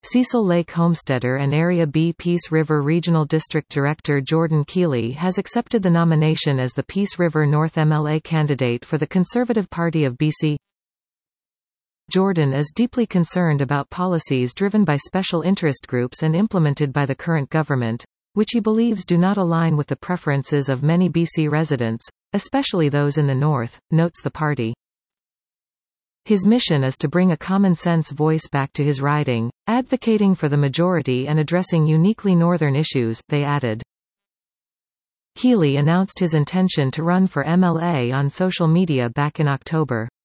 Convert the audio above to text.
Cecil Lake Homesteader and Area B Peace River Regional District Director Jordan Keeley has accepted the nomination as the Peace River North MLA candidate for the Conservative Party of BC. Jordan is deeply concerned about policies driven by special interest groups and implemented by the current government, which he believes do not align with the preferences of many BC residents, especially those in the north, notes the party. His mission is to bring a common-sense voice back to his riding, advocating for the majority and addressing uniquely northern issues, they added. Keeley announced his intention to run for MLA on social media back in October.